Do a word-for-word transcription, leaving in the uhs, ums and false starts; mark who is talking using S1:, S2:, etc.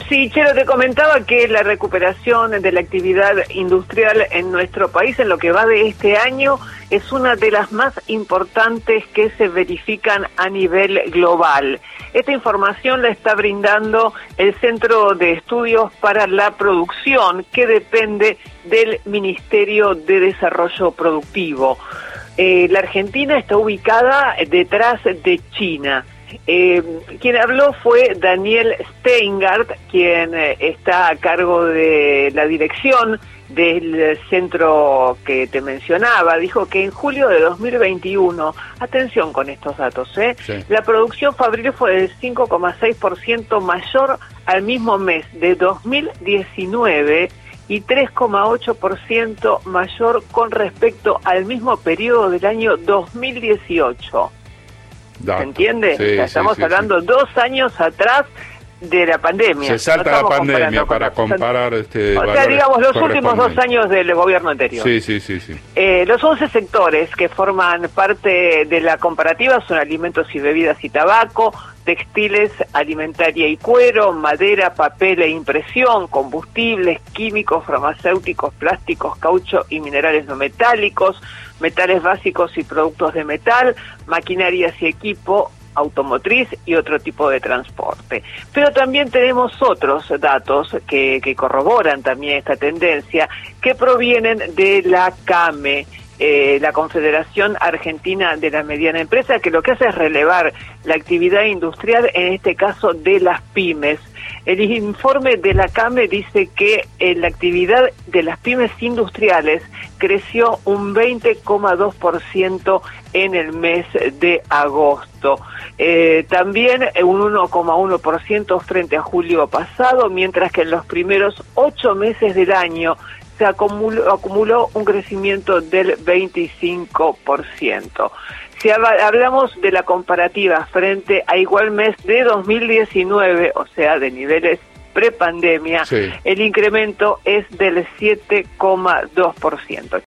S1: Sí, Chelo, te comentaba que la recuperación de la actividad industrial en nuestro país en lo que va de este año es una de las más importantes que se verifican a nivel global. Esta información la está brindando el Centro de Estudios para la Producción, que depende del Ministerio de Desarrollo Productivo. Eh, la Argentina está ubicada detrás de China. Eh, quien habló fue Daniel Steingart, quien eh, está a cargo de la dirección del centro que te mencionaba. Dijo que en julio de dos mil veintiuno, atención con estos datos, ¿eh? Sí. La producción fabril fue del cinco coma seis por ciento mayor al mismo mes de dos mil diecinueve y tres coma ocho por ciento mayor con respecto al mismo periodo del año dos mil dieciocho. ¿Se entiende? Sí, o sea, estamos sí, sí, hablando sí. dos años atrás de la pandemia.
S2: Se salta no la pandemia para comparar este.
S1: O sea, digamos, los últimos dos años del gobierno anterior.
S2: Sí, sí, sí, sí.
S1: Eh, los once sectores que forman parte de la comparativa son alimentos y bebidas y tabaco, textiles, alimentaria y cuero, madera, papel e impresión, combustibles, químicos, farmacéuticos, plásticos, caucho y minerales no metálicos, metales básicos y productos de metal, maquinarias y equipo, automotriz y otro tipo de transporte. Pero también tenemos otros datos que, que corroboran también esta tendencia, que provienen de la CAME, eh, la Confederación Argentina de la Mediana Empresa, que lo que hace es relevar la actividad industrial, en este caso de las pymes. El informe de la CAME dice que eh, la actividad de las pymes industriales creció un veinte coma dos por ciento en el mes de agosto. Eh, también un uno coma uno por ciento frente a julio pasado, mientras que en los primeros ocho meses del año se acumuló, acumuló un crecimiento del veinticinco por ciento. Si hablamos de la comparativa frente a igual mes de dos mil diecinueve, o sea, de niveles prepandemia, sí. El incremento es del siete coma dos por ciento.